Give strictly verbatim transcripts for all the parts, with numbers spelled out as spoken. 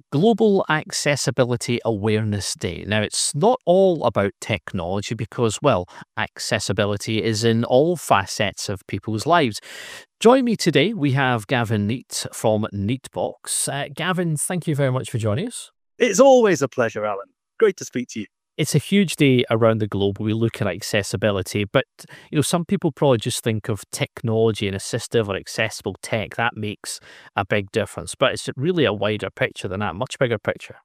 Global Accessibility Awareness Day. Now, it's not all about technology because, well, accessibility is in all facets of people's lives. Join me today. We have Gavin Neat from Neatbox. Uh, Gavin, thank you very much for joining us. It's always a pleasure, Alan. Great to speak to you. It's a huge day around the globe. We look at accessibility, but you know, some people probably just think of technology and assistive or accessible tech. That makes a big difference, but it's really a wider picture than that, much bigger picture.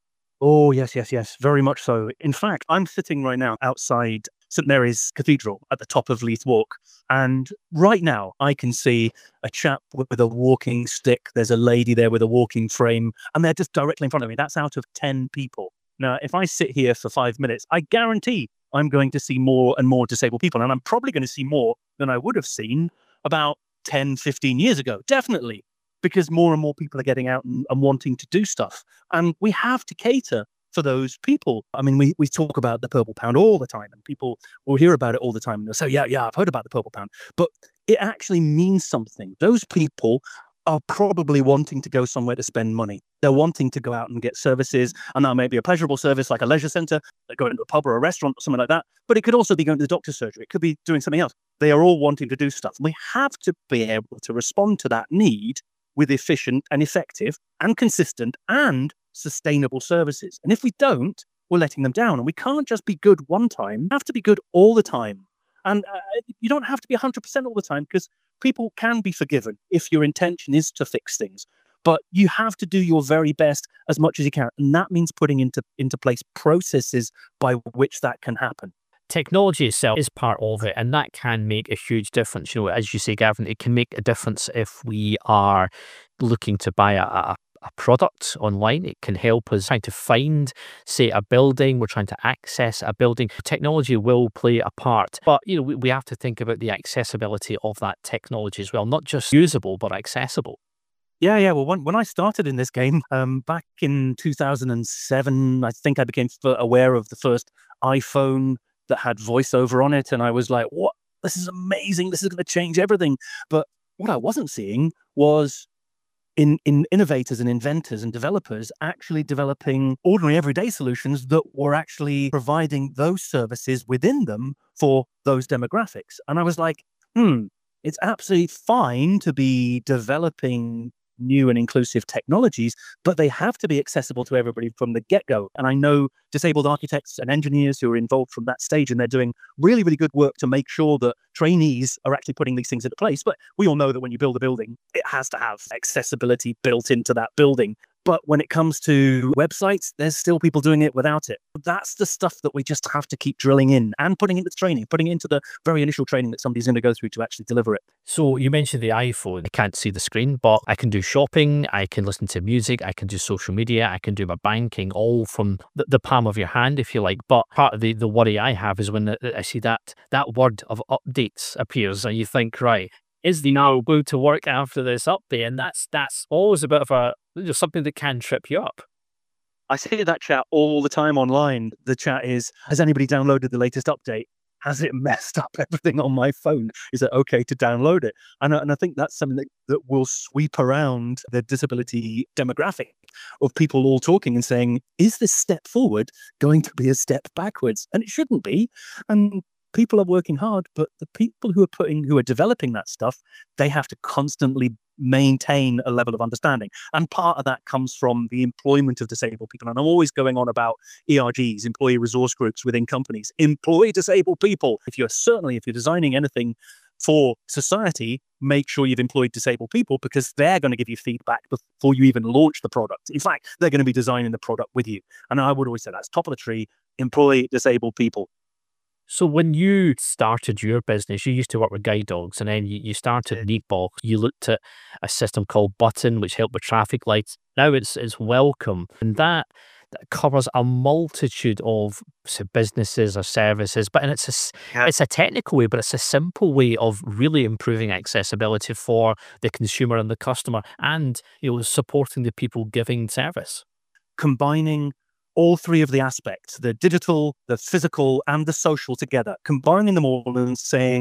Oh, yes, yes, yes, very much so. In fact, I'm sitting right now outside St Mary's Cathedral at the top of Leith Walk. And right now I can see a chap with with a walking stick. There's a lady there with a walking frame, and they're just directly in front of me. That's out of ten people. Now, if I sit here for five minutes, I guarantee I'm going to see more and more disabled people. And I'm probably going to see more than I would have seen about ten, fifteen years ago. Definitely. Because more and more people are getting out and, and wanting to do stuff. And we have to cater for those people. I mean, we, we talk about the Purple Pound all the time, and people will hear about it all the time. And they'll say, yeah, yeah, I've heard about the Purple Pound. But it actually means something. Those people are probably wanting to go somewhere to spend money. They're wanting to go out and get services. And that may be a pleasurable service like a leisure centre, like going to a pub or a restaurant or something like that. But it could also be going to the doctor's surgery. It could be doing something else. They are all wanting to do stuff. We have to be able to respond to that need with efficient and effective and consistent and sustainable services. And if we don't, we're letting them down. And we can't just be good one time. We have to be good all the time. And uh, you don't have to be one hundred percent all the time, because people can be forgiven if your intention is to fix things. But you have to do your very best as much as you can. And that means putting into, into place processes by which that can happen. Technology itself is part of it, and that can make a huge difference. You know, as you say, Gavin, it can make a difference if we are looking to buy a, a, a product online. It can help us trying to find, say, a building. We're trying to access a building. Technology will play a part, but you know, we, we have to think about the accessibility of that technology as well, not just usable, but accessible. Yeah, yeah. Well, when, when I started in this game um, back in two thousand seven, I think I became f- aware of the first iPhone that had voiceover on it. And I was like, what? This is amazing. This is going to change everything. But what I wasn't seeing was in, in innovators and inventors and developers actually developing ordinary everyday solutions that were actually providing those services within them for those demographics. And I was like, hmm, it's absolutely fine to be developing new and inclusive technologies, but they have to be accessible to everybody from the get-go. And I know disabled architects and engineers who are involved from that stage, and they're doing really, really good work to make sure that trainees are actually putting these things into place. But we all know that when you build a building, it has to have accessibility built into that building. But when it comes to websites, there's still people doing it without it. That's the stuff that we just have to keep drilling in and putting into training, putting into the very initial training that somebody's going to go through to actually deliver it. So you mentioned the iPhone. I can't see the screen, but I can do shopping, I can listen to music, I can do social media, I can do my banking, all from the, the palm of your hand, if you like. But part of the, the worry I have is when I see that that word of updates appears, and you think, right, is the now going to work after this update? And that's that's always a bit of a you know, something that can trip you up. I see that chat all the time online. The chat is, has anybody downloaded the latest update? Has it messed up everything on my phone? Is it okay to download it? And, and I think that's something that, that will sweep around the disability demographic of people all talking and saying, is this step forward going to be a step backwards? And it shouldn't be. And people are working hard, but the people who are putting, who are developing that stuff, they have to constantly maintain a level of understanding. And part of that comes from the employment of disabled people. And I'm always going on about E R Gs, employee resource groups within companies. Employ disabled people. If you're certainly, if you're designing anything for society, make sure you've employed disabled people, because they're going to give you feedback before you even launch the product. In fact, they're going to be designing the product with you. And I would always say that's top of the tree, employ disabled people. So when you started your business, you used to work with guide dogs, and then you, you started Neatbox. You looked at a system called Button, which helped with traffic lights. Now it's it's Welcome, and that, that covers a multitude of say, businesses or services. But and it's a s- Yeah. it's a technical way, but it's a simple way of really improving accessibility for the consumer and the customer, and you know supporting the people giving service. Combining all three of the aspects, the digital, the physical, and the social together, combining them all and saying,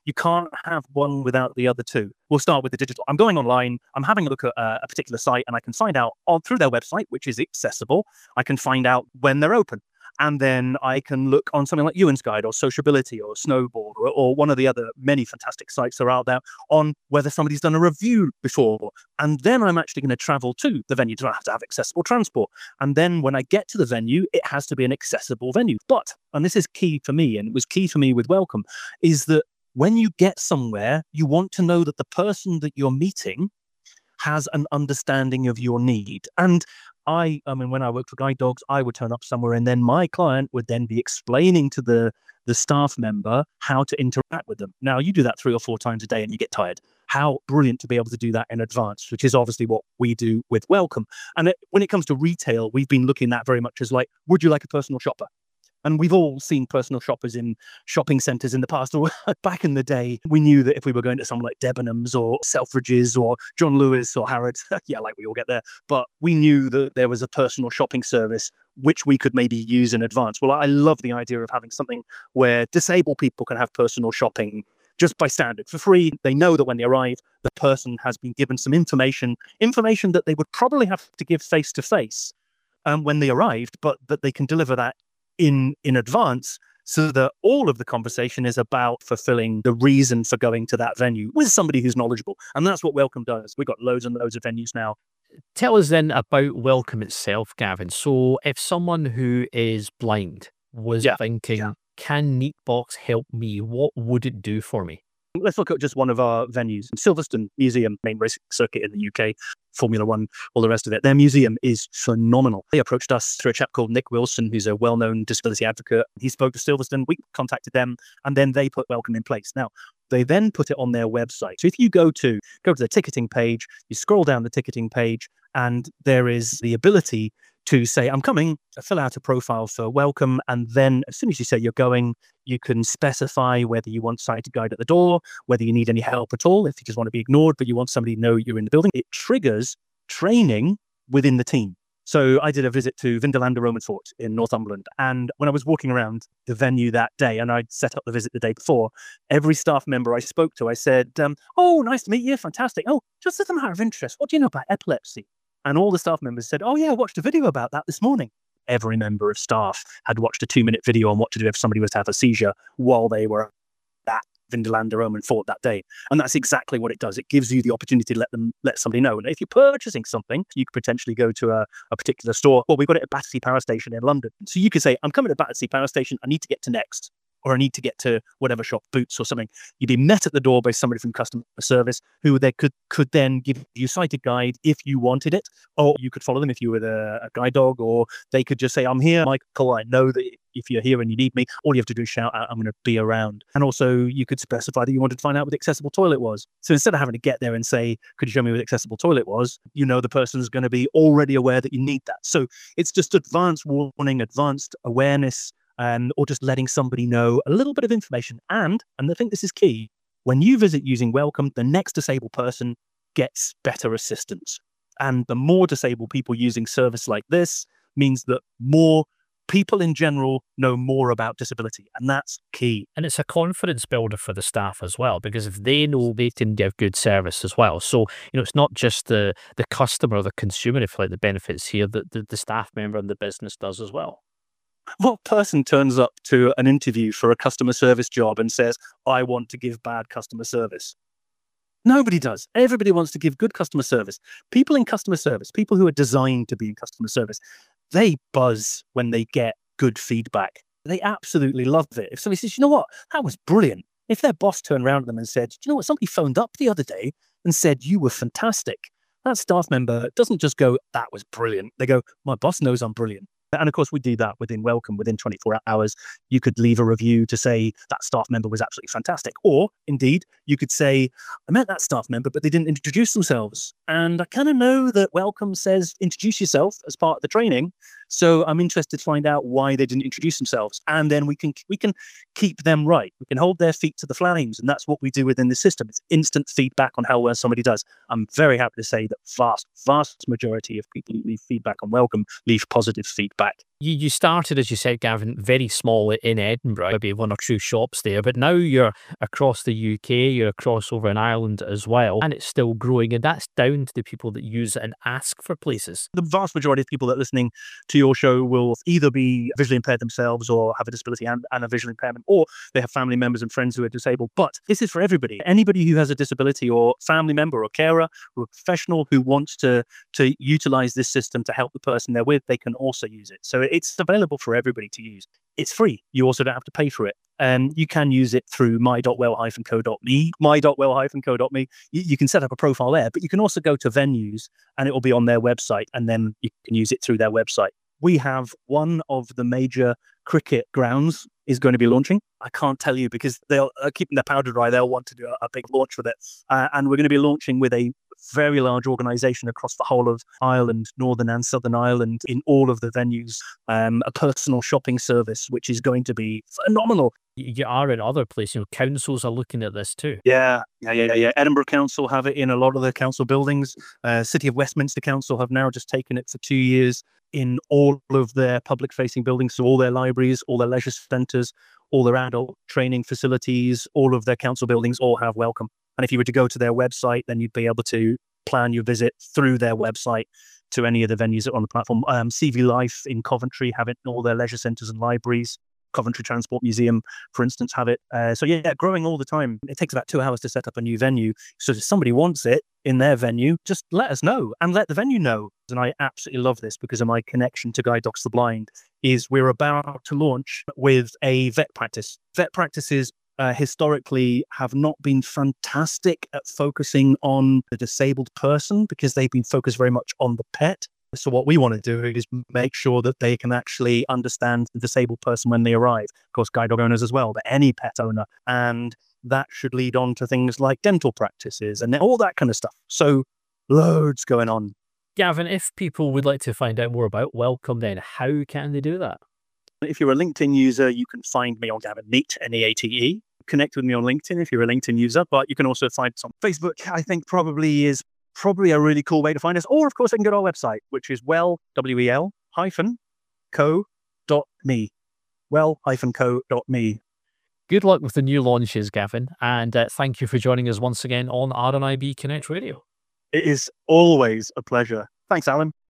You can't have one without the other two. We'll start with the digital. I'm going online, I'm having a look at a, a particular site, and I can find out on through their website, which is accessible, I can find out when they're open. And then I can look on something like Ewan's Guide or Sociability or Snowboard or, or one of the other many fantastic sites that are out there on whether somebody's done a review before. And then I'm actually going to travel to the venue to have to have accessible transport. And then when I get to the venue, it has to be an accessible venue. But, and this is key for me, and it was key for me with Welcome, is that when you get somewhere, you want to know that the person that you're meeting has an understanding of your need. And I, I mean, when I worked for Guide Dogs, I would turn up somewhere and then my client would then be explaining to the, the staff member how to interact with them. Now, you do that three or four times a day and you get tired. How brilliant to be able to do that in advance, which is obviously what we do with Welcome. And it, when it comes to retail, we've been looking at very much as like, would you like a personal shopper? And we've all seen personal shoppers in shopping centres in the past. Or back in the day, we knew that if we were going to somewhere like Debenhams or Selfridges or John Lewis or Harrods, yeah, like we all get there, but we knew that there was a personal shopping service which we could maybe use in advance. Well, I love the idea of having something where disabled people can have personal shopping just by standard for free. They know that when they arrive, the person has been given some information, information that they would probably have to give face to face um, when they arrived, but that they can deliver that in in advance so that all of the conversation is about fulfilling the reason for going to that venue with somebody who's knowledgeable. And that's what Welcome does. We've got loads and loads of venues now. Tell us then about Welcome itself, Gavin. So if someone who is blind was Yeah, thinking, yeah. can Neatbox help me? What would it do for me? Let's look at just one of our venues, Silverstone Museum, main racing circuit in the U K, Formula One, all the rest of it. Their museum is phenomenal. They approached us through a chap called Nick Wilson, who's a well-known disability advocate. He spoke to Silverstone, we contacted them, and then they put Welcome in place. Now, they then put it on their website. So if you go to go to the ticketing page, you scroll down the ticketing page, and there is the ability to say, I'm coming, fill out a profile for Welcome. And then as soon as you say you're going, you can specify whether you want sighted guide at the door, whether you need any help at all, if you just want to be ignored, but you want somebody to know you're in the building. It triggers training within the team. So I did a visit to Vindolanda Roman Fort in Northumberland. And when I was walking around the venue that day, and I'd set up the visit the day before, every staff member I spoke to, I said, um, oh, nice to meet you. Fantastic. Oh, just as a matter of interest, what do you know about epilepsy? And all the staff members said, oh, yeah, I watched a video about that this morning. Every member of staff had watched a two-minute video on what to do if somebody was to have a seizure while they were at Vindolanda Roman Fort that day. And that's exactly what it does. It gives you the opportunity to let them let somebody know. And if you're purchasing something, you could potentially go to a, a particular store. Well, we've got it at Battersea Power Station in London. So you could say, I'm coming to Battersea Power Station. I need to get to Next. Or I need to get to whatever shop, Boots or something. You'd be met at the door by somebody from customer service who they could could then give you sighted guide if you wanted it, or you could follow them if you were the, a guide dog, or they could just say, I'm here, Michael, I know that if you're here and you need me, all you have to do is shout out, I'm going to be around. And also you could specify that you wanted to find out what the accessible toilet was. So instead of having to get there and say, could you show me what the accessible toilet was? You know, the person's going to be already aware that you need that. So it's just advanced warning, advanced awareness, and or just letting somebody know a little bit of information. And, and I think this is key, when you visit using Welcome, the next disabled person gets better assistance. And the more disabled people using service like this means that more people in general know more about disability. And that's key. And it's a confidence builder for the staff as well, because if they know they can give good service as well. So, you know, it's not just the, the customer or the consumer, if like the benefits here, that the, the staff member and the business does as well. What person turns up to an interview for a customer service job and says, I want to give bad customer service? Nobody does. Everybody wants to give good customer service. People in customer service, people who are designed to be in customer service, they buzz when they get good feedback. They absolutely love it. If somebody says, you know what, that was brilliant. If their boss turned around to them and said, do you know what, somebody phoned up the other day and said, you were fantastic. That staff member doesn't just go, that was brilliant. They go, my boss knows I'm brilliant. And of course, we do that within Welcome. Within twenty-four hours, you could leave a review to say that staff member was absolutely fantastic. Or indeed, you could say, I met that staff member, but they didn't introduce themselves. And I kind of know that Welcome says introduce yourself as part of the training. So I'm interested to find out why they didn't introduce themselves. And then we can we can keep them right. We can hold their feet to the flames. And that's what we do within the system. It's instant feedback on how well somebody does. I'm very happy to say that vast, vast majority of people who leave feedback on Welcome leave positive feedback. You, you started, as you said, Gavin, very small in Edinburgh, maybe one or two shops there, but now you're across the U K, you're across over in Ireland as well, and it's still growing, and that's down to the people that use it and ask for places. The vast majority of people that are listening to your show will either be visually impaired themselves or have a disability and, and a visual impairment, or they have family members and friends who are disabled. But this is for everybody. Anybody who has a disability or family member or carer or a professional who wants to, to utilize this system to help the person they're with, they can also use it. So it's available for everybody to use. It's free. You also don't have to pay for it. And you can use it through my dot well dash co dot me, my dot well dash co dot me. You, you can set up a profile there, but you can also go to venues and it will be on their website, and then you can use it through their website. We have one of the major cricket grounds is going to be launching. I can't tell you because they'll uh, keeping their powder dry. They'll want to do a, a big launch with it. Uh, and we're going to be launching with a very large organisation across the whole of Ireland, Northern and Southern Ireland, in all of the venues, um, a personal shopping service, which is going to be phenomenal. You are in other places, you know, councils are looking at this too. Yeah, yeah, yeah, yeah. Edinburgh Council have it in a lot of their council buildings. Uh, City of Westminster Council have now just taken it for two years in all of their public-facing buildings, so all their libraries, all their leisure centres, all their adult training facilities, all of their council buildings all have Welcome. And if you were to go to their website, then you'd be able to plan your visit through their website to any of the venues that are on the platform. Um, C V Life in Coventry have it in all their leisure centres and libraries. Coventry Transport Museum, for instance, have it. Uh, so yeah, growing all the time. It takes about two hours to set up a new venue. So if somebody wants it in their venue, just let us know and let the venue know. And I absolutely love this because of my connection to Guide Dogs for the Blind, is we're about to launch with a vet practice. Vet practices uh, historically have not been fantastic at focusing on the disabled person because they've been focused very much on the pet. So what we want to do is make sure that they can actually understand the disabled person when they arrive. Of course, guide dog owners as well, but any pet owner. And that should lead on to things like dental practices and all that kind of stuff. So loads going on. Gavin, if people would like to find out more about Welcome, then how can they do that? If you're a LinkedIn user, you can find me on Gavin Neate, N E A T E. Connect with me on LinkedIn if you're a LinkedIn user, but you can also find us on Facebook. I think probably is probably a really cool way to find us. Or, of course, they can go to our website, which is well, W E L, hyphen, co dot me. well dash co dot me. Good luck with the new launches, Gavin, and uh, thank you for joining us once again on R N I B Connect Radio. It is always a pleasure. Thanks, Alan.